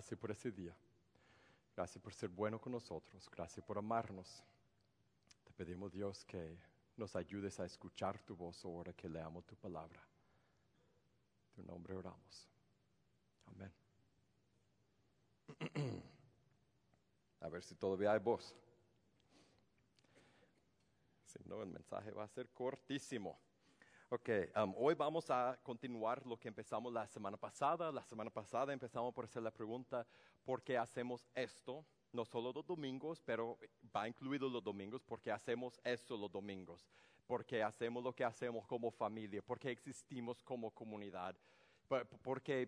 Gracias por ese día. Gracias por ser bueno con nosotros. Gracias por amarnos. Te pedimos, Dios, que nos ayudes a escuchar tu voz ahora que leamos tu palabra. En tu nombre oramos. Amén. A ver si todavía hay voz. Si no, el mensaje va a ser cortísimo. Ok, hoy vamos a continuar lo que empezamos la semana pasada. La semana pasada empezamos por hacer la pregunta, ¿por qué hacemos esto? No solo los domingos, pero va incluido los domingos. ¿Por qué hacemos esto los domingos? ¿Por qué hacemos lo que hacemos como familia? ¿Por qué existimos como comunidad? Porque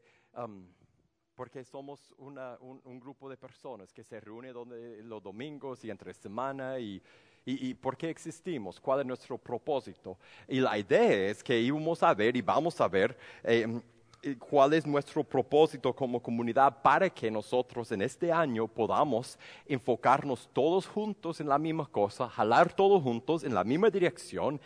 somos un grupo de personas que se reúne los domingos y entre semana y ¿por qué existimos? ¿Cuál es nuestro propósito? Y la idea es que íbamos a ver y vamos a ver cuál es nuestro propósito como comunidad para que nosotros en este año podamos enfocarnos todos juntos en la misma cosa, jalar todos juntos en la misma dirección,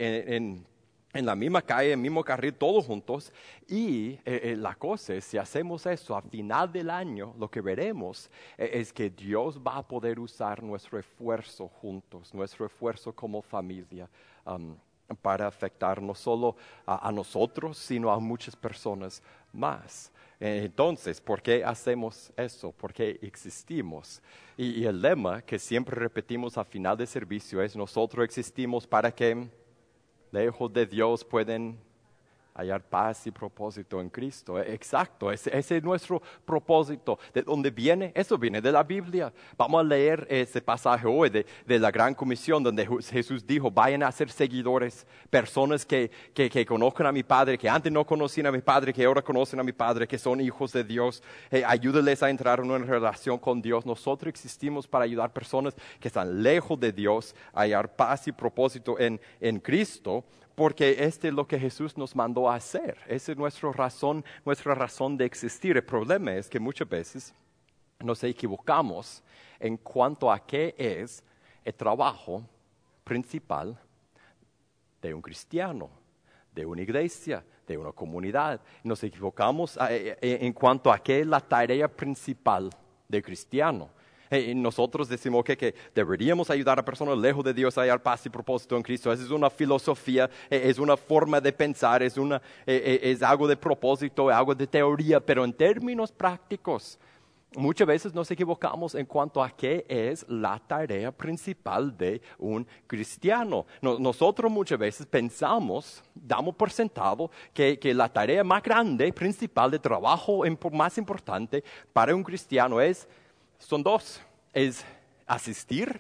en la misma calle, en el mismo carril, todos juntos. Y la cosa es, si hacemos eso a final del año, lo que veremos es que Dios va a poder usar nuestro esfuerzo juntos, nuestro esfuerzo como familia, para afectar no solo a nosotros, sino a muchas personas más. Entonces, ¿por qué hacemos eso? ¿Por qué existimos? Y el lema que siempre repetimos al final del servicio es: nosotros existimos para que lejos de Dios pueden hallar paz y propósito en Cristo. Exacto, ese es nuestro propósito. ¿De dónde viene? Eso viene de la Biblia. Vamos a leer ese pasaje hoy de la Gran Comisión, donde Jesús dijo: vayan a ser seguidores, personas que conozcan a mi Padre, que antes no conocían a mi Padre, que ahora conocen a mi Padre, que son hijos de Dios. Ayúdenles a entrar en una relación con Dios. Nosotros existimos para ayudar a personas que están lejos de Dios a hallar paz y propósito en Cristo. Porque es lo que Jesús nos mandó a hacer. Esa es nuestra razón de existir. El problema es que muchas veces nos equivocamos en cuanto a qué es el trabajo principal de un cristiano, de una iglesia, de una comunidad. Nos equivocamos en cuanto a qué es la tarea principal del cristiano. Nosotros decimos que deberíamos ayudar a personas lejos de Dios a hallar paz y propósito en Cristo. Esa es una filosofía, es una forma de pensar, es algo de propósito, algo de teoría, pero en términos prácticos, muchas veces nos equivocamos en cuanto a qué es la tarea principal de un cristiano. Nosotros muchas veces pensamos, damos por sentado, que la tarea más grande, principal, de trabajo más importante para un cristiano son dos: es asistir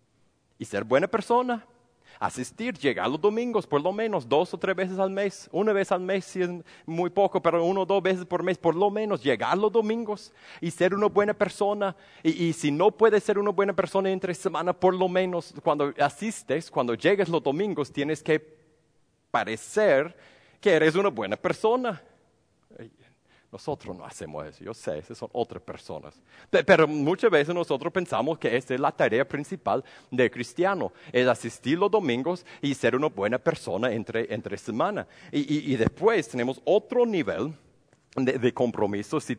y ser buena persona. Asistir, llegar los domingos por lo menos 2 o 3 veces al mes. Una vez al mes si es muy poco, pero 1 o 2 veces por mes por lo menos. Llegar los domingos y ser una buena persona. Y si no puedes ser una buena persona entre semana, por lo menos cuando asistes, cuando llegues los domingos, tienes que parecer que eres una buena persona. Nosotros no hacemos eso, yo sé, esas son otras personas. Pero muchas veces nosotros pensamos que esa es la tarea principal del cristiano, es asistir los domingos y ser una buena persona entre semana. Y después tenemos otro nivel de compromiso. Si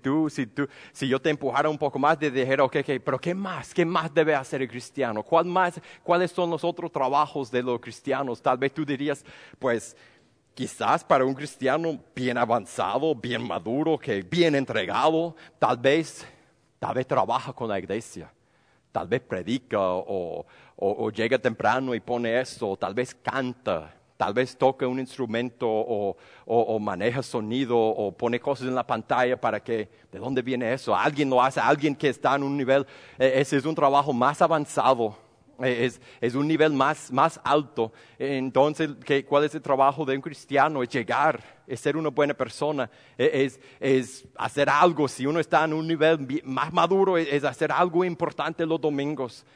yo te empujara un poco más, de dijera, okay, pero ¿qué más debe hacer el cristiano? ¿Cuáles son los otros trabajos de los cristianos? Tal vez tú dirías, pues, quizás para un cristiano bien avanzado, bien maduro, que bien entregado, tal vez trabaja con la iglesia, tal vez predica o llega temprano y pone eso, tal vez canta, tal vez toca un instrumento o maneja sonido o pone cosas en la pantalla para que, ¿de dónde viene eso? Alguien lo hace, alguien que está en un nivel, ese es un trabajo más avanzado. Es un nivel más alto. Entonces, ¿cuál es el trabajo de un cristiano? Es llegar, es ser una buena persona, es hacer algo. Si uno está en un nivel más maduro, es hacer algo importante los domingos.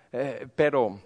Pero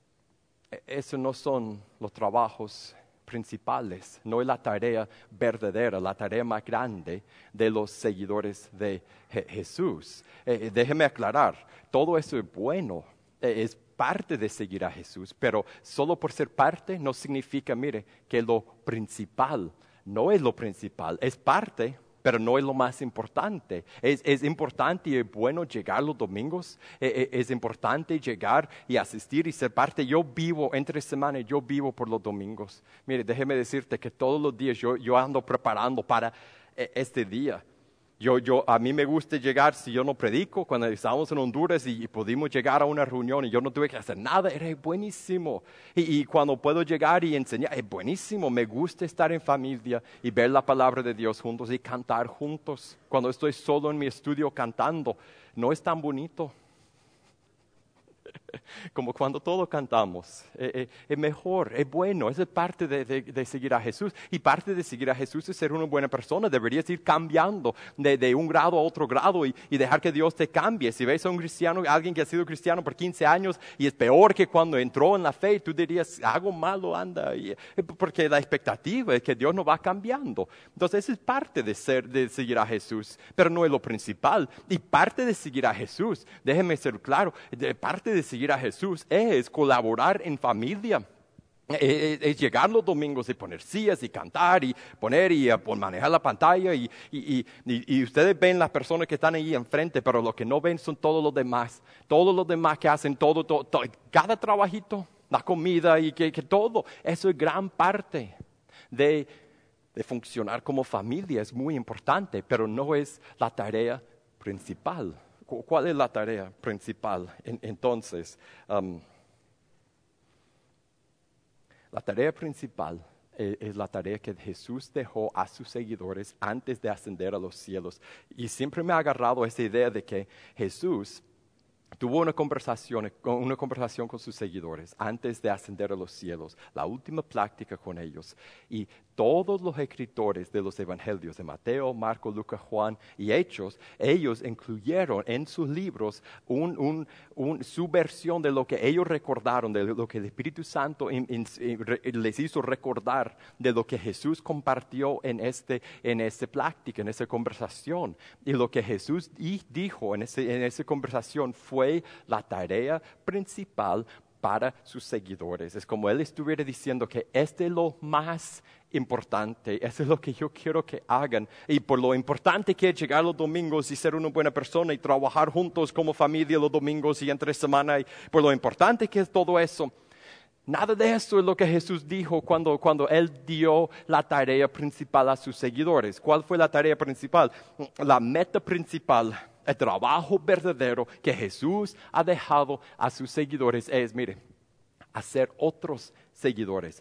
esos no son los trabajos principales, no es la tarea verdadera, la tarea más grande de los seguidores de Jesús. Déjeme aclarar, todo eso es bueno, es parte de seguir a Jesús, pero solo por ser parte no significa, mire, que lo principal no es lo principal, es parte, pero no es lo más importante. Es importante y es bueno llegar los domingos, es importante llegar y asistir y ser parte. Yo vivo entre semanas, yo vivo por los domingos. Mire, déjeme decirte que todos los días yo ando preparando para este día. A mí me gusta llegar, si yo no predico, cuando estábamos en Honduras y pudimos llegar a una reunión y yo no tuve que hacer nada, era buenísimo. Y cuando puedo llegar y enseñar, es buenísimo. Me gusta estar en familia y ver la palabra de Dios juntos y cantar juntos. Cuando estoy solo en mi estudio cantando, no es tan bonito como cuando todos cantamos. Es mejor, es bueno, es parte de seguir a Jesús. Y parte de seguir a Jesús es ser una buena persona. Deberías ir cambiando de un grado a otro grado y dejar que Dios te cambie. Si ves a un cristiano, alguien que ha sido cristiano por 15 años y es peor que cuando entró en la fe, tú dirías, hago malo, anda. Porque la expectativa es que Dios nos va cambiando. Entonces, eso es parte de seguir a Jesús, pero no es lo principal. Y parte de seguir a Jesús, déjeme ser claro, parte de seguir a Jesús es colaborar en familia. Es llegar los domingos y poner sillas y cantar y poner y manejar la pantalla y ustedes ven las personas que están ahí enfrente, pero lo que no ven son todos los demás que hacen todo, cada trabajito, la comida y que todo. Eso es gran parte de funcionar como familia, es muy importante, pero no es la tarea principal. ¿Cuál es la tarea principal? Entonces, la tarea principal es la tarea que Jesús dejó a sus seguidores antes de ascender a los cielos. Y siempre me ha agarrado esa idea de que Jesús tuvo una conversación con sus seguidores antes de ascender a los cielos, la última plática con ellos. Y todos los escritores de los evangelios, de Mateo, Marco, Lucas, Juan y Hechos, ellos incluyeron en sus libros su versión de lo que ellos recordaron, de lo que el Espíritu Santo les hizo recordar, de lo que Jesús compartió en esta plática, en esa conversación. Y lo que Jesús dijo en esa conversación fue la tarea principal para sus seguidores. Es como Él estuviera diciendo que este es lo más importante, eso es lo que yo quiero que hagan. Y por lo importante que es llegar los domingos y ser una buena persona y trabajar juntos como familia los domingos y entre semana, y por lo importante que es todo eso, nada de eso es lo que Jesús dijo cuando Él dio la tarea principal a sus seguidores. ¿Cuál fue la tarea principal? La meta principal, el trabajo verdadero que Jesús ha dejado a sus seguidores es, mire, hacer otros seguidores,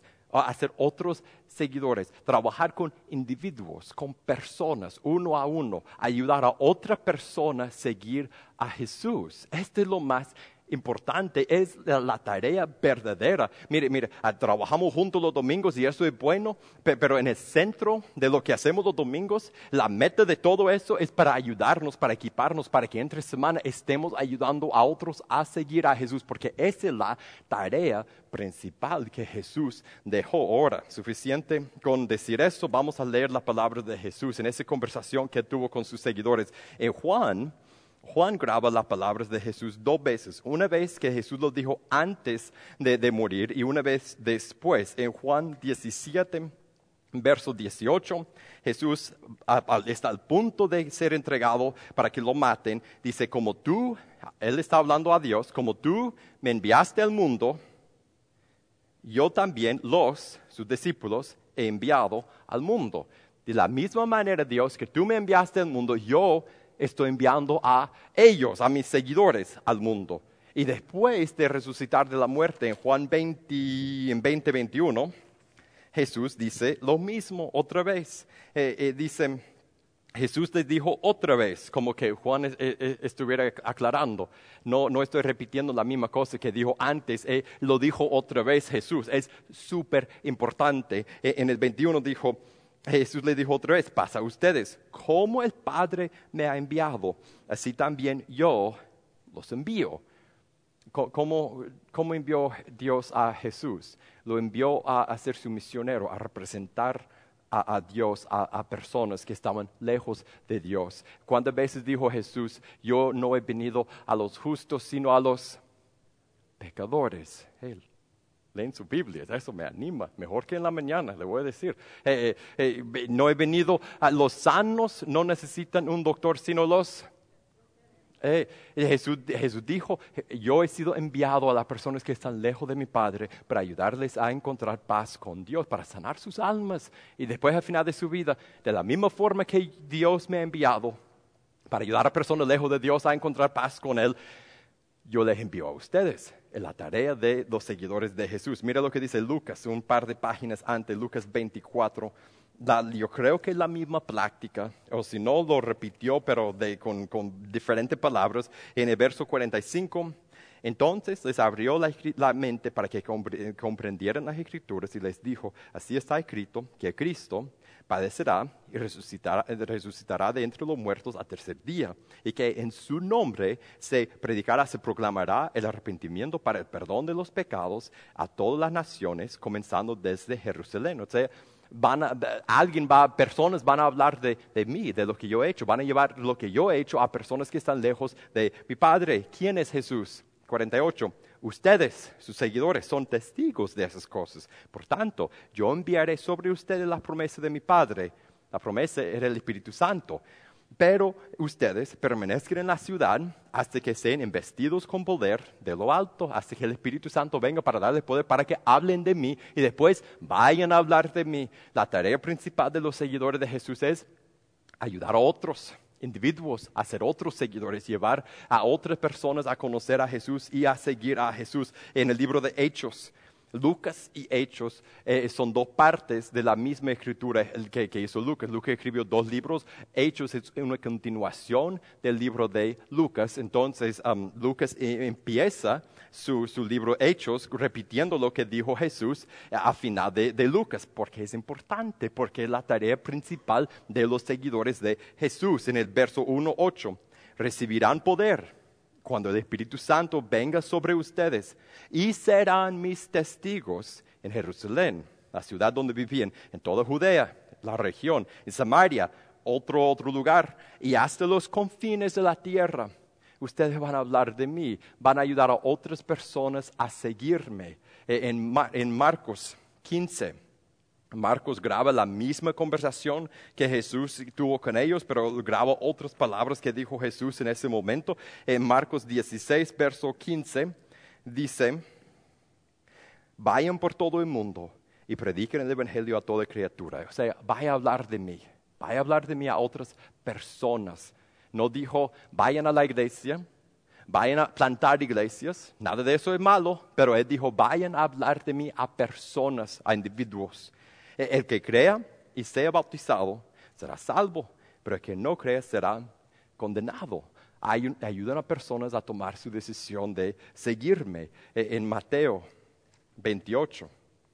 trabajar con individuos, con personas, uno a uno, ayudar a otra persona a seguir a Jesús. Este es lo más importante, es la tarea verdadera. Mire, trabajamos juntos los domingos y eso es bueno, pero en el centro de lo que hacemos los domingos, la meta de todo eso es para ayudarnos, para equiparnos, para que entre semana estemos ayudando a otros a seguir a Jesús, porque esa es la tarea principal que Jesús dejó. Ahora, suficiente con decir eso, vamos a leer la palabra de Jesús en esa conversación que tuvo con sus seguidores. En Juan graba las palabras de Jesús 2 veces. Una vez que Jesús lo dijo antes de morir y una vez después. En Juan 17, verso 18, Jesús está al punto de ser entregado para que lo maten. Dice, Él está hablando a Dios, como tú me enviaste al mundo, yo también sus discípulos, he enviado al mundo. De la misma manera, Dios, que tú me enviaste al mundo, yo estoy enviando a ellos, a mis seguidores, al mundo. Y después de resucitar de la muerte, en Juan 20:21, Jesús dice lo mismo otra vez. Jesús les dijo otra vez, como que Juan estuviera aclarando. No estoy repitiendo la misma cosa que dijo antes, lo dijo otra vez Jesús. Es súper importante. En el 21 Jesús le dijo otra vez, pasa a ustedes, como el Padre me ha enviado, así también yo los envío. ¿Cómo envió Dios a Jesús? Lo envió a ser su misionero, a representar a Dios, a personas que estaban lejos de Dios. ¿Cuántas veces dijo Jesús, yo no he venido a los justos, sino a los pecadores? Él leen su Biblia, eso me anima, mejor que en la mañana, le voy a decir. No he venido, los sanos no necesitan un doctor, sino los... Jesús dijo, yo he sido enviado a las personas que están lejos de mi Padre para ayudarles a encontrar paz con Dios, para sanar sus almas. Y después al final de su vida, de la misma forma que Dios me ha enviado para ayudar a personas lejos de Dios a encontrar paz con Él, yo les envío a ustedes en la tarea de los seguidores de Jesús. Mira lo que dice Lucas, un par de páginas antes, Lucas 24. Yo creo que es la misma práctica, o si no, lo repitió, pero con diferentes palabras. En el verso 45, entonces les abrió la mente para que comprendieran las Escrituras y les dijo, así está escrito, que Cristo padecerá y resucitará de entre los muertos al tercer día, y que en su nombre se proclamará el arrepentimiento para el perdón de los pecados a todas las naciones, comenzando desde Jerusalén. O sea, personas van a hablar de mí, de lo que yo he hecho, van a llevar lo que yo he hecho a personas que están lejos de mi Padre. ¿Quién es Jesús? 48. Ustedes, sus seguidores, son testigos de esas cosas. Por tanto, yo enviaré sobre ustedes la promesa de mi Padre. La promesa era el Espíritu Santo. Pero ustedes permanezcan en la ciudad hasta que sean investidos con poder de lo alto, hasta que el Espíritu Santo venga para darles poder, para que hablen de mí y después vayan a hablar de mí. La tarea principal de los seguidores de Jesús es ayudar a otros individuos a ser otros seguidores, llevar a otras personas a conocer a Jesús y a seguir a Jesús. En el libro de Hechos, Lucas y Hechos son dos partes de la misma escritura que hizo Lucas. Lucas escribió dos libros. Hechos es una continuación del libro de Lucas. Entonces, Lucas empieza su libro Hechos repitiendo lo que dijo Jesús a final de Lucas, porque es importante, porque es la tarea principal de los seguidores de Jesús. En el verso 1:8, recibirán poder cuando el Espíritu Santo venga sobre ustedes, y serán mis testigos en Jerusalén, la ciudad donde vivían, en toda Judea, la región, en Samaria, otro lugar, y hasta los confines de la tierra. Ustedes van a hablar de mí, van a ayudar a otras personas a seguirme. En Marcos 15. Marcos graba la misma conversación que Jesús tuvo con ellos, pero graba otras palabras que dijo Jesús en ese momento. En Marcos 16, verso 15, dice, vayan por todo el mundo y prediquen el evangelio a toda criatura. O sea, vaya a hablar de mí a otras personas. No dijo, vayan a la iglesia, vayan a plantar iglesias, nada de eso es malo, pero él dijo, vayan a hablar de mí a personas, a individuos. El que crea y sea bautizado será salvo, pero el que no crea será condenado. Ayudan a personas a tomar su decisión de seguirme. En Mateo 28,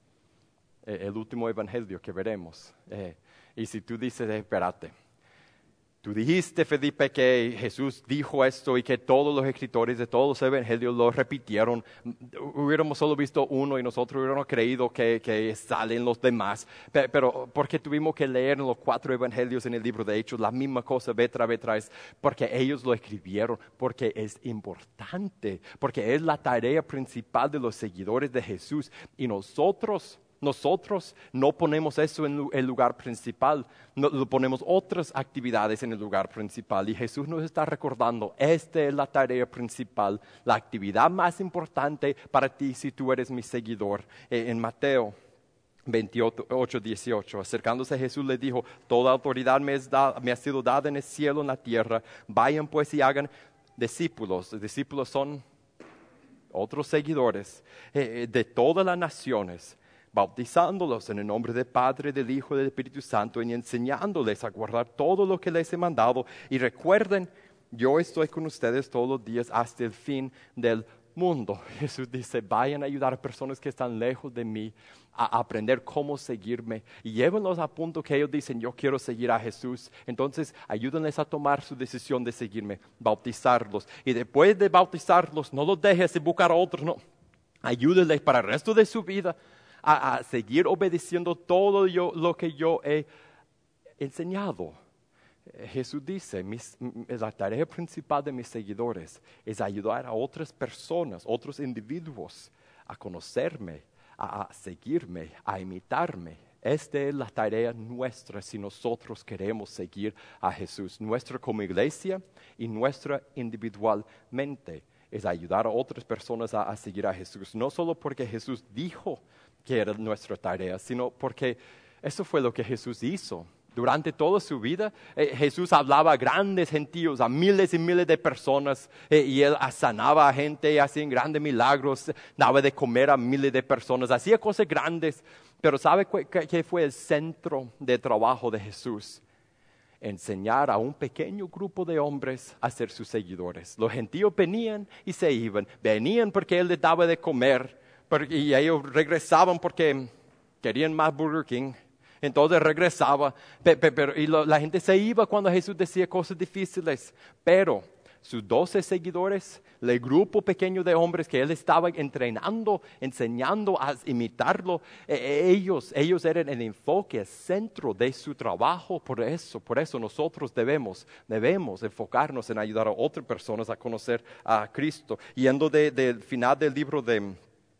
el último evangelio que veremos. Y si tú dices, espérate, tú dijiste, Felipe, que Jesús dijo esto y que todos los escritores de todos los evangelios lo repitieron. Hubiéramos solo visto uno y nosotros hubiéramos creído que salen los demás. Pero ¿por qué tuvimos que leer los 4 evangelios en el libro de Hechos? La misma cosa, vez tras vez, porque ellos lo escribieron, porque es importante, porque es la tarea principal de los seguidores de Jesús. Y nosotros no ponemos eso en el lugar principal, no ponemos otras actividades en el lugar principal. Y Jesús nos está recordando, esta es la tarea principal, la actividad más importante para ti si tú eres mi seguidor. En Mateo 28, 18, acercándose a Jesús le dijo, toda autoridad me ha sido dada en el cielo y en la tierra. Vayan pues y hagan discípulos. Los discípulos son otros seguidores de todas las naciones, bautizándolos en el nombre del Padre, del Hijo y del Espíritu Santo, y enseñándoles a guardar todo lo que les he mandado. Y recuerden, yo estoy con ustedes todos los días hasta el fin del mundo. Jesús dice, vayan a ayudar a personas que están lejos de mí a aprender cómo seguirme. Y llévenlos a punto que ellos dicen, yo quiero seguir a Jesús. Entonces, ayúdenles a tomar su decisión de seguirme, bautizarlos. Y después de bautizarlos, no los dejes de buscar a otros, no. Ayúdenles para el resto de su vida a seguir obedeciendo todo lo que yo he enseñado. Jesús dice, la tarea principal de mis seguidores es ayudar a otras personas, otros individuos a conocerme, a seguirme, a imitarme. Esta es la tarea nuestra si nosotros queremos seguir a Jesús. Nuestra como iglesia y nuestra individualmente es ayudar a otras personas a seguir a Jesús. No solo porque Jesús dijo que era nuestra tarea, sino porque eso fue lo que Jesús hizo. Durante toda su vida, Jesús hablaba a grandes gentíos, a miles y miles de personas, y Él sanaba a gente, hacía grandes milagros, daba de comer a miles de personas, hacía cosas grandes. Pero ¿sabe qué fue el centro de trabajo de Jesús? Enseñar a un pequeño grupo de hombres a ser sus seguidores. Los gentíos venían y se iban. Venían porque Él les daba de comer, y ellos regresaban porque querían más Burger King. Entonces regresaba, y la gente se iba cuando Jesús decía cosas difíciles. Pero sus 12 seguidores, el grupo pequeño de hombres que Él estaba entrenando, enseñando a imitarlo, ellos eran el enfoque, el centro de su trabajo. Por eso nosotros debemos enfocarnos en ayudar a otras personas a conocer a Cristo. Yendo del final del libro de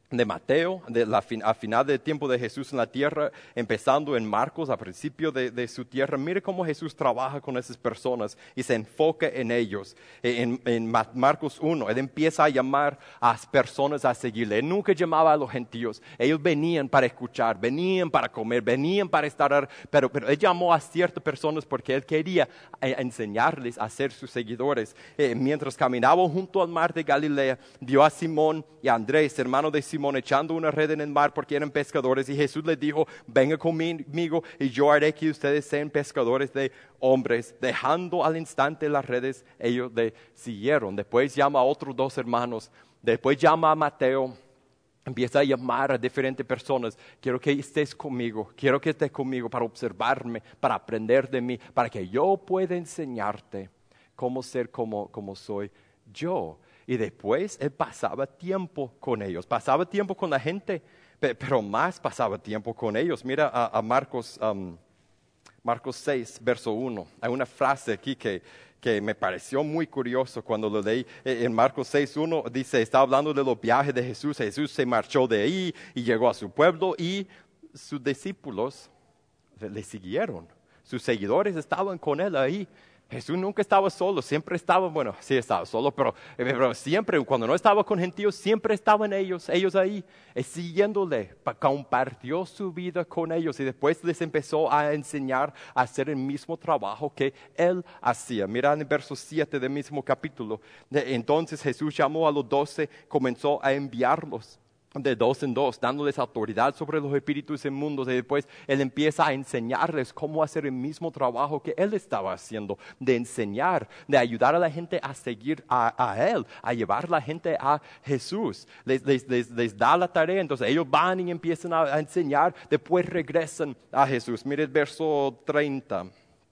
Mateo, a final del tiempo de Jesús en la tierra, empezando en Marcos, a principio de su tierra, mire cómo Jesús trabaja con esas personas y se enfoca en ellos. En Marcos 1, Él empieza a llamar a las personas a seguirle. Él nunca llamaba a los gentíos. Ellos venían para escuchar, venían para comer, venían para estar, pero Él llamó a ciertas personas porque Él quería enseñarles a ser sus seguidores. Mientras caminaban junto al mar de Galilea, vio a Simón y a Andrés, hermano de Simón, echando una red en el mar porque eran pescadores, y Jesús les dijo: venga conmigo y yo haré que ustedes sean pescadores de hombres. Dejando al instante las redes, ellos le siguieron. Después llama a otros 2 hermanos, después llama a Mateo, empieza a llamar a diferentes personas: quiero que estés conmigo, quiero que estés conmigo para observarme, para aprender de mí, para que yo pueda enseñarte cómo ser como soy yo. Y después Él pasaba tiempo con ellos, pasaba tiempo con la gente, pero más pasaba tiempo con ellos. Mira a Marcos 6, verso 1. Hay una frase aquí que me pareció muy curioso cuando lo leí. En Marcos 6, 1 dice, está hablando de los viajes de Jesús. Jesús se marchó de ahí y llegó a su pueblo, y sus discípulos le siguieron. Sus seguidores estaban con Él ahí. Jesús nunca estaba solo, siempre estaba, bueno, sí estaba solo, pero siempre, cuando no estaba con gentíos, siempre estaban ellos ahí, siguiéndole. Compartió su vida con ellos y después les empezó a enseñar a hacer el mismo trabajo que Él hacía. Mira en el verso 7 del mismo capítulo. Entonces Jesús llamó a los 12, comenzó a enviarlos de 2 en 2, dándoles autoridad sobre los espíritus inmundos, y después Él empieza a enseñarles cómo hacer el mismo trabajo que Él estaba haciendo, de enseñar, de ayudar a la gente a seguir a Él, a llevar a la gente a Jesús. Les da la tarea, entonces ellos van y empiezan a enseñar, después regresan a Jesús. Mire el verso 30.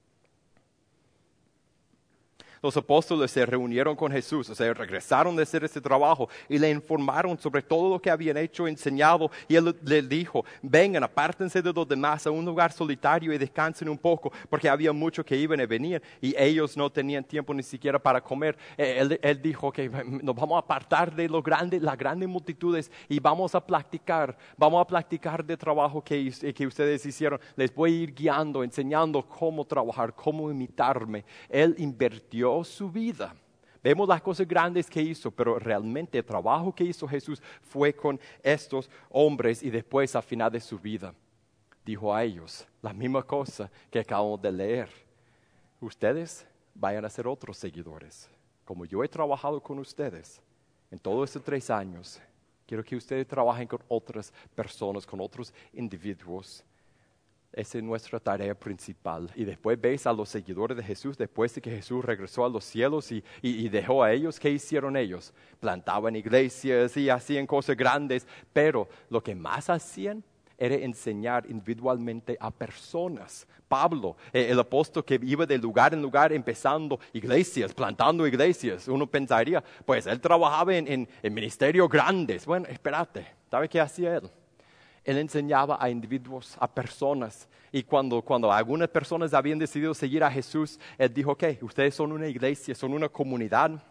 Los apóstoles se reunieron con Jesús, o sea, regresaron de hacer ese trabajo y le informaron sobre todo lo que habían hecho, enseñado. Y Él les dijo: vengan, apártense de los demás a un lugar solitario y descansen un poco, porque había muchos que iban y venían y ellos no tenían tiempo ni siquiera para comer. Él dijo que nos vamos a apartar de las grandes multitudes y vamos a practicar de trabajo que ustedes hicieron. Les voy a ir guiando, enseñando cómo trabajar, cómo imitarme. Él invirtió su vida. Vemos las cosas grandes que hizo, pero realmente el trabajo que hizo Jesús fue con estos hombres. Y después, al final de su vida, dijo a ellos la misma cosa que acabamos de leer: ustedes vayan a ser otros seguidores. Como yo he trabajado con ustedes en todos estos 3 años, quiero que ustedes trabajen con otras personas, con otros individuos. Esa es nuestra tarea principal. Y después ves a los seguidores de Jesús, después de que Jesús regresó a los cielos y dejó a ellos, ¿qué hicieron ellos? Plantaban iglesias y hacían cosas grandes, pero lo que más hacían era enseñar individualmente a personas. Pablo, el apóstol que iba de lugar en lugar empezando iglesias, plantando iglesias, uno pensaría, pues él trabajaba en ministerios grandes. Bueno, espérate, ¿sabe qué hacía él? Él enseñaba a individuos, a personas. Y cuando algunas personas habían decidido seguir a Jesús, Él dijo: ok, ustedes son una iglesia, son una comunidad.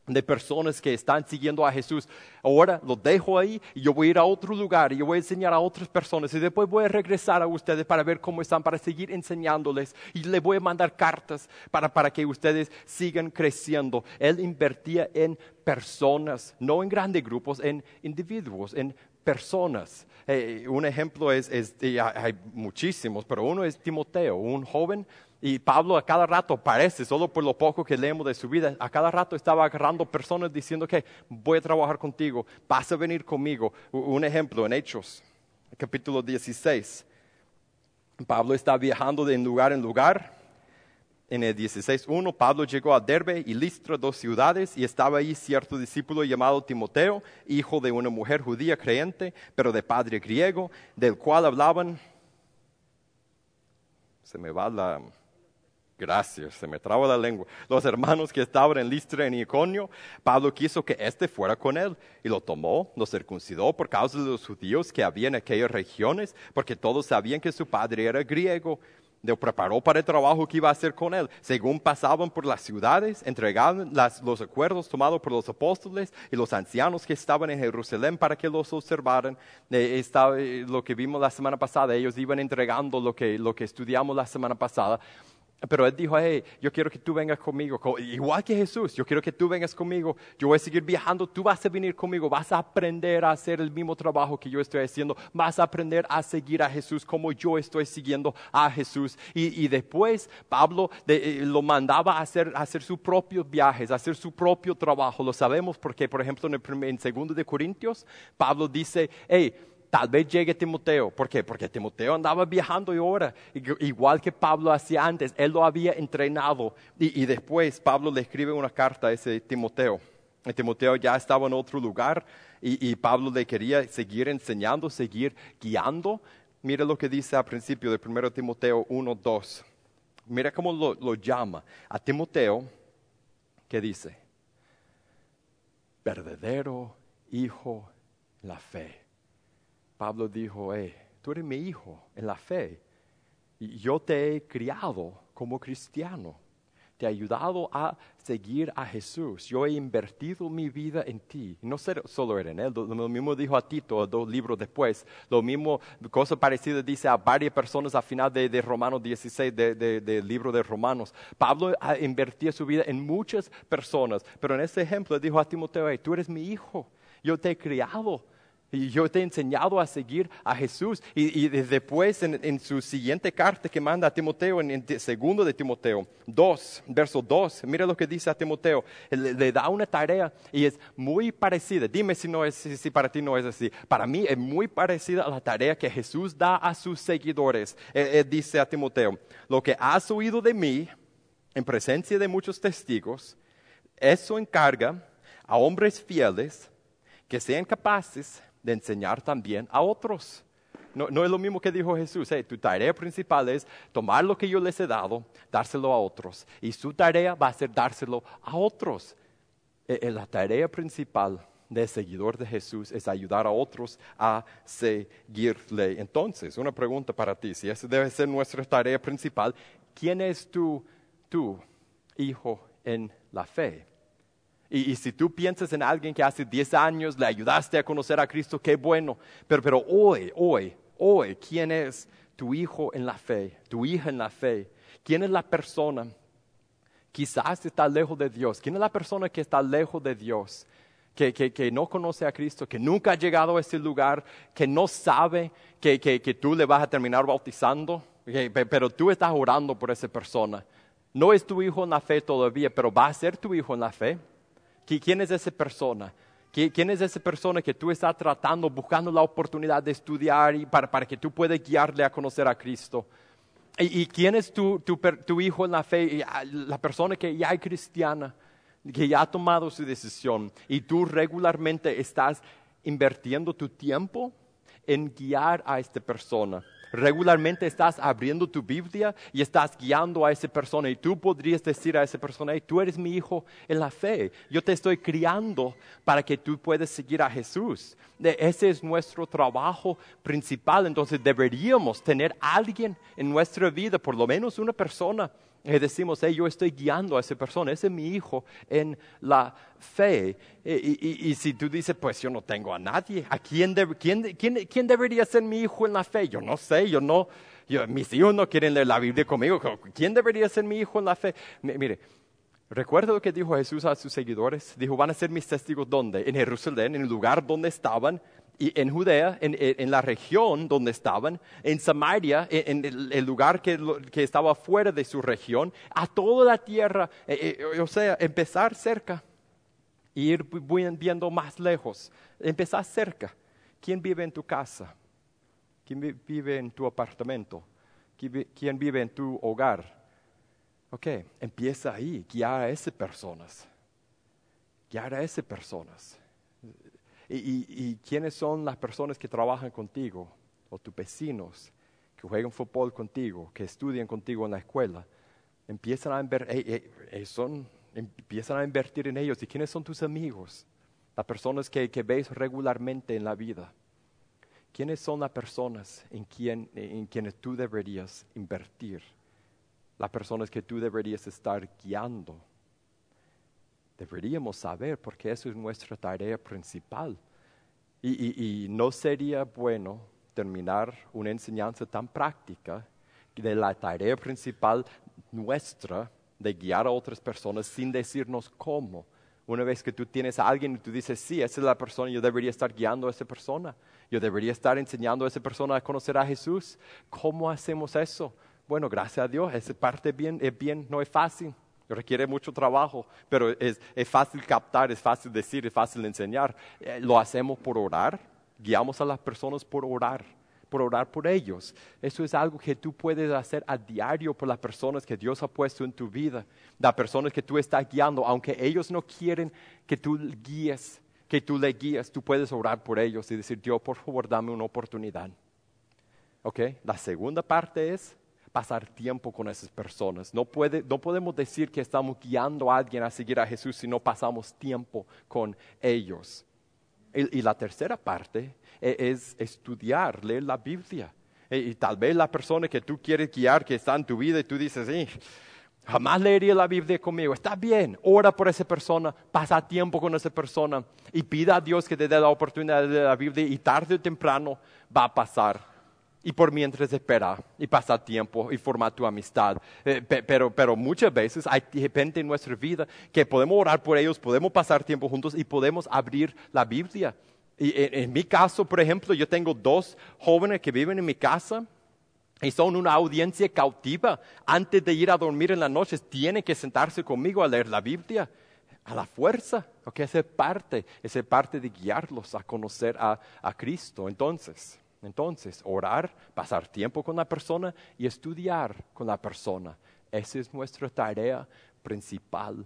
de personas que están siguiendo a Jesús. Ahora lo dejo ahí y yo voy a ir a otro lugar y yo voy a enseñar a otras personas y después voy a regresar a ustedes para ver cómo están, para seguir enseñándoles y les voy a mandar cartas para que ustedes sigan creciendo. Él invertía en personas, no en grandes grupos, en individuos, en personas. Un ejemplo hay muchísimos, pero uno es Timoteo, un joven. Y Pablo a cada rato parece, solo por lo poco que leemos de su vida, a cada rato estaba agarrando personas diciendo que voy a trabajar contigo, vas a venir conmigo. Un ejemplo en Hechos, capítulo 16. Pablo está viajando de lugar en lugar. En el 16:1, Pablo llegó a Derbe y Listra, 2 ciudades, y estaba ahí cierto discípulo llamado Timoteo, hijo de una mujer judía creyente, pero de padre griego, del cual hablaban. Gracias, se me traba la lengua. Los hermanos que estaban en Listra y Iconio, Pablo quiso que éste fuera con él, y lo tomó, lo circuncidó por causa de los judíos que había en aquellas regiones, porque todos sabían que su padre era griego. Lo preparó para el trabajo que iba a hacer con él. Según pasaban por las ciudades, entregaban los acuerdos tomados por los apóstoles y los ancianos que estaban en Jerusalén para que los observaran. Lo que vimos la semana pasada, ellos iban entregando lo que estudiamos la semana pasada. Pero él dijo, hey, yo quiero que tú vengas conmigo, igual que Jesús, yo quiero que tú vengas conmigo, yo voy a seguir viajando, tú vas a venir conmigo, vas a aprender a hacer el mismo trabajo que yo estoy haciendo, vas a aprender a seguir a Jesús como yo estoy siguiendo a Jesús. Y después Pablo lo mandaba a hacer sus propios viajes, a hacer su propio trabajo. Lo sabemos porque, por ejemplo, en 2 de Corintios, Pablo dice, hey, tal vez llegue Timoteo. ¿Por qué? Porque Timoteo andaba viajando y ahora, igual que Pablo hacía antes, él lo había entrenado. Y después Pablo le escribe una carta a ese Timoteo. Y Timoteo ya estaba en otro lugar y Pablo le quería seguir enseñando, seguir guiando. Mira lo que dice al principio de 1 Timoteo 1:2. Mira cómo lo llama a Timoteo, que dice, verdadero hijo en la fe. Pablo dijo, hey, tú eres mi hijo en la fe y yo te he criado como cristiano, te he ayudado a seguir a Jesús, yo he invertido mi vida en ti, y no solo en él, lo mismo dijo a Tito 2 libros después, lo mismo, cosa parecida dice a varias personas al final de Romanos 16, del libro de Romanos. Pablo invertía su vida en muchas personas, pero en este ejemplo dijo a Timoteo, hey, tú eres mi hijo, yo te he criado. Y yo te he enseñado a seguir a Jesús. Y después en su siguiente carta que manda a Timoteo, en 2 de Timoteo 2, verso 2, mira lo que dice a Timoteo. Le da una tarea y es muy parecida. Dime si para ti no es así. Para mí es muy parecida a la tarea que Jesús da a sus seguidores. Él dice a Timoteo, lo que has oído de mí en presencia de muchos testigos, eso encarga a hombres fieles que sean capaces de enseñar también a otros. No es lo mismo que dijo Jesús. Tu tarea principal es tomar lo que yo les he dado, dárselo a otros. Y su tarea va a ser dárselo a otros. La tarea principal del seguidor de Jesús es ayudar a otros a seguirle. Entonces, una pregunta para ti. Si esa debe ser nuestra tarea principal, ¿quién es tu hijo en la fe? Y si tú piensas en alguien que hace 10 años le ayudaste a conocer a Cristo, qué bueno. Pero hoy, ¿quién es tu hijo en la fe, tu hija en la fe? ¿Quién es la persona? Quizás está lejos de Dios. ¿Quién es la persona que está lejos de Dios? Que no conoce a Cristo, que nunca ha llegado a ese lugar, que no sabe que tú le vas a terminar bautizando, pero tú estás orando por esa persona. No es tu hijo en la fe todavía, pero va a ser tu hijo en la fe. ¿Quién es esa persona? ¿Quién es esa persona que tú estás tratando, buscando la oportunidad de estudiar y para que tú puedas guiarle a conocer a Cristo? ¿Y quién es tu hijo en la fe? La persona que ya es cristiana, que ya ha tomado su decisión. Y tú regularmente estás invirtiendo tu tiempo en guiar a esta persona. Regularmente estás abriendo tu Biblia y estás guiando a esa persona y tú podrías decir a esa persona, hey, tú eres mi hijo en la fe, yo te estoy criando para que tú puedas seguir a Jesús. Ese es nuestro trabajo principal, entonces deberíamos tener a alguien en nuestra vida, por lo menos una persona Y decimos, yo estoy guiando a esa persona, ese es mi hijo en la fe. Y si tú dices, pues yo no tengo a nadie, ¿a quién debería ser mi hijo en la fe? Yo no sé, mis hijos no quieren leer la Biblia conmigo. ¿Quién debería ser mi hijo en la fe? Mire, recuerda lo que dijo Jesús a sus seguidores. Dijo, van a ser mis testigos, ¿dónde? En Jerusalén, en el lugar donde estaban, y en Judea, en la región donde estaban, en Samaria, en el lugar que estaba fuera de su región, a toda la tierra. O sea, empezar cerca y ir viendo más lejos. Empezar cerca. ¿Quién vive en tu casa? ¿Quién vive en tu apartamento? ¿Quién vive en tu hogar? Ok, empieza ahí, guiar a esas personas. Guiar a esas personas. ¿Y quiénes son las personas que trabajan contigo? O tus vecinos, que juegan fútbol contigo, que estudian contigo en la escuela. Empiezan a invertir en ellos. ¿Y quiénes son tus amigos? Las personas que ves regularmente en la vida. ¿Quiénes son las personas en quienes tú deberías invertir? Las personas que tú deberías estar guiando. Deberíamos saber porque eso es nuestra tarea principal. Y no sería bueno terminar una enseñanza tan práctica de la tarea principal nuestra de guiar a otras personas sin decirnos cómo. Una vez que tú tienes a alguien y tú dices, sí, esa es la persona, yo debería estar guiando a esa persona. Yo debería estar enseñando a esa persona a conocer a Jesús. ¿Cómo hacemos eso? Bueno, gracias a Dios, esa parte no es fácil, requiere mucho trabajo, pero es fácil captar, es fácil decir, es fácil enseñar. Lo hacemos por orar, guiamos a las personas por orar por ellos. Eso es algo que tú puedes hacer a diario por las personas que Dios ha puesto en tu vida, las personas que tú estás guiando, aunque ellos no quieren que tú le guíes, tú puedes orar por ellos y decir, Dios, por favor, dame una oportunidad. ¿Ok? La segunda parte es pasar tiempo con esas personas. No podemos decir que estamos guiando a alguien a seguir a Jesús si no pasamos tiempo con ellos. Y la tercera parte es estudiar, leer la Biblia. Y tal vez la persona que tú quieres guiar, que está en tu vida, y tú dices, jamás leería la Biblia conmigo. Está bien, ora por esa persona, pasa tiempo con esa persona y pida a Dios que te dé la oportunidad de leer la Biblia y tarde o temprano va a pasar. Y por mientras espera y pasa tiempo y forma tu amistad. Pero muchas veces hay gente en nuestra vida que podemos orar por ellos, podemos pasar tiempo juntos y podemos abrir la Biblia. Y en mi caso, por ejemplo, yo tengo 2 jóvenes que viven en mi casa y son una audiencia cautiva. Antes de ir a dormir en las noches, tienen que sentarse conmigo a leer la Biblia. A la fuerza, porque esa es parte de guiarlos a conocer a Cristo. Entonces, orar, pasar tiempo con la persona y estudiar con la persona. Esa es nuestra tarea principal.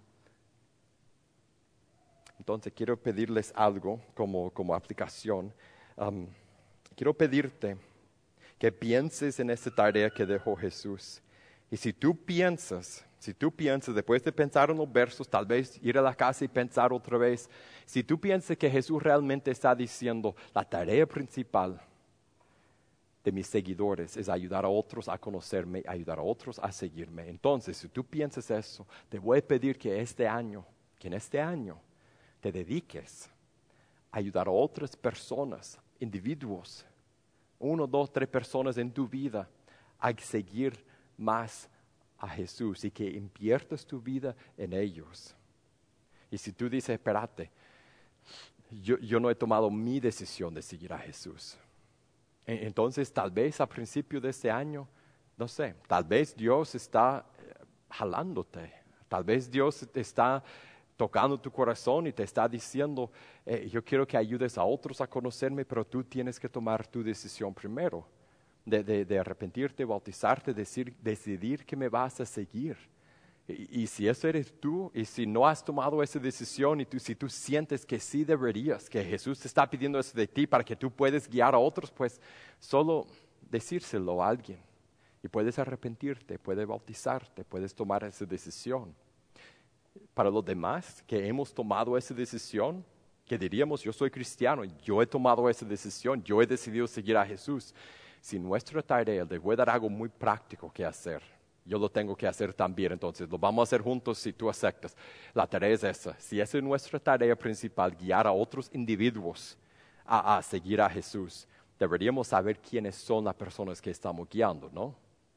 Entonces, quiero pedirles algo como aplicación. Quiero pedirte que pienses en esa tarea que dejó Jesús. Y si tú piensas, después de pensar en los versos, tal vez ir a la casa y pensar otra vez, si tú piensas que Jesús realmente está diciendo, la tarea principal de mis seguidores es ayudar a otros a conocerme, ayudar a otros a seguirme. Entonces, si tú piensas eso, te voy a pedir que en este año te dediques a ayudar a otras personas, individuos, 1, 2, 3 personas en tu vida a seguir más a Jesús y que inviertas tu vida en ellos. Y si tú dices, espérate, yo no he tomado mi decisión de seguir a Jesús. Entonces, tal vez a principio de este año, no sé, tal vez Dios está jalándote, tal vez Dios está tocando tu corazón y te está diciendo, yo quiero que ayudes a otros a conocerme, pero tú tienes que tomar tu decisión primero, de arrepentirte, bautizarte, decidir que me vas a seguir. Y si eso eres tú, y si no has tomado esa decisión, si tú sientes que sí deberías, que Jesús te está pidiendo eso de ti para que tú puedas guiar a otros, pues solo decírselo a alguien. Y puedes arrepentirte, puedes bautizarte, puedes tomar esa decisión. Para los demás que hemos tomado esa decisión, que diríamos, yo soy cristiano, yo he tomado esa decisión, yo he decidido seguir a Jesús. Si nuestra tarea, les voy a dar algo muy práctico que hacer. yo lo tengo que hacer también, entonces lo vamos a hacer juntos si tú aceptas. La tarea es esa. Si esa es nuestra tarea principal, guiar a otros individuos a seguir a Jesús, deberíamos saber quiénes son las personas que estamos guiando, ¿no?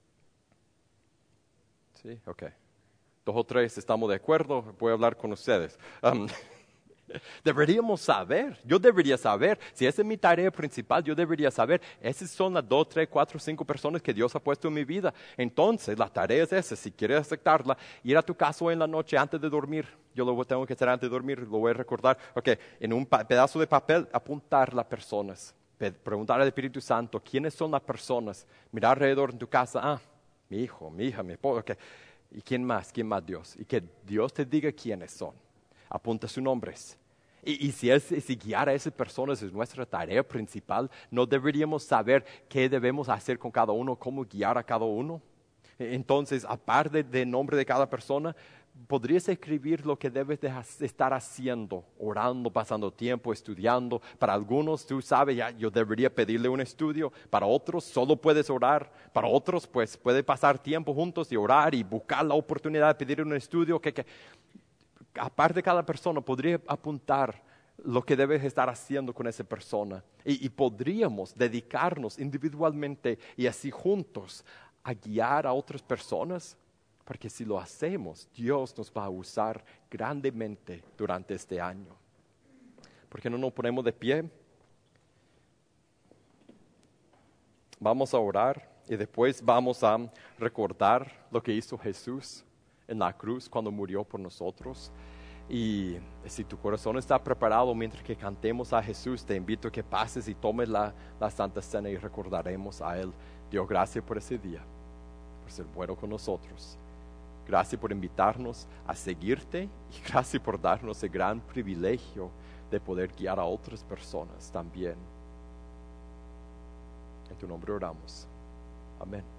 Sí, ok. 2 o 3 estamos de acuerdo, voy a hablar con ustedes. Deberíamos saber, yo debería saber, si esa es mi tarea principal, yo debería saber, esas son las 2, 3, 4, 5 personas que Dios ha puesto en mi vida. Entonces, la tarea es esa, si quieres aceptarla, ir a tu casa hoy en la noche antes de dormir, yo lo tengo que hacer antes de dormir, lo voy a recordar, ok, en un pedazo de papel apuntar las personas, preguntar al Espíritu Santo, ¿quiénes son las personas? Mirar alrededor en tu casa, mi hijo, mi hija, mi esposo, ok, ¿y quién más? ¿Quién más Dios? Y que Dios te diga quiénes son. Apunta sus nombres. Y si guiar a esas personas es nuestra tarea principal, ¿no deberíamos saber qué debemos hacer con cada uno, cómo guiar a cada uno? Entonces, aparte del nombre de cada persona, podrías escribir lo que debes de estar haciendo, orando, pasando tiempo, estudiando. Para algunos, tú sabes, ya yo debería pedirle un estudio. Para otros, solo puedes orar. Para otros, pues, puede pasar tiempo juntos y orar y buscar la oportunidad de pedir un estudio. Aparte de cada persona, podría apuntar lo que debes estar haciendo con esa persona. Y podríamos dedicarnos individualmente y así juntos a guiar a otras personas. Porque si lo hacemos, Dios nos va a usar grandemente durante este año. ¿Por qué no nos ponemos de pie? Vamos a orar y después vamos a recordar lo que hizo Jesús en la cruz cuando murió por nosotros. Y si tu corazón está preparado mientras que cantemos a Jesús, te invito a que pases y tomes la Santa Cena y recordaremos a Él. Dios, gracias por ese día, por ser bueno con nosotros. Gracias por invitarnos a seguirte y gracias por darnos el gran privilegio de poder guiar a otras personas también. En tu nombre oramos. Amén.